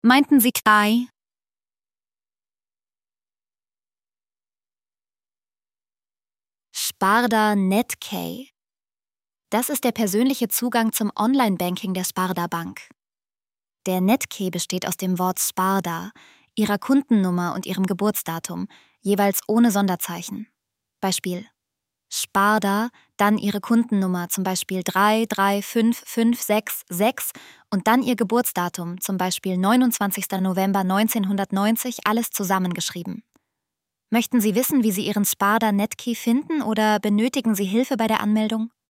Meinten Sie Kai? Sparda Netkey. Das ist der persönliche Zugang zum Online-Banking der Sparda Bank. Der Netkey besteht aus dem Wort Sparda, Ihrer Kundennummer und Ihrem Geburtsdatum, jeweils ohne Sonderzeichen. Beispiel: Sparda, dann Ihre Kundennummer, zum Beispiel 335566 und dann Ihr Geburtsdatum, zum Beispiel 29. November 1990, alles zusammengeschrieben. Möchten Sie wissen, wie Sie Ihren Sparda Netkey finden oder benötigen Sie Hilfe bei der Anmeldung?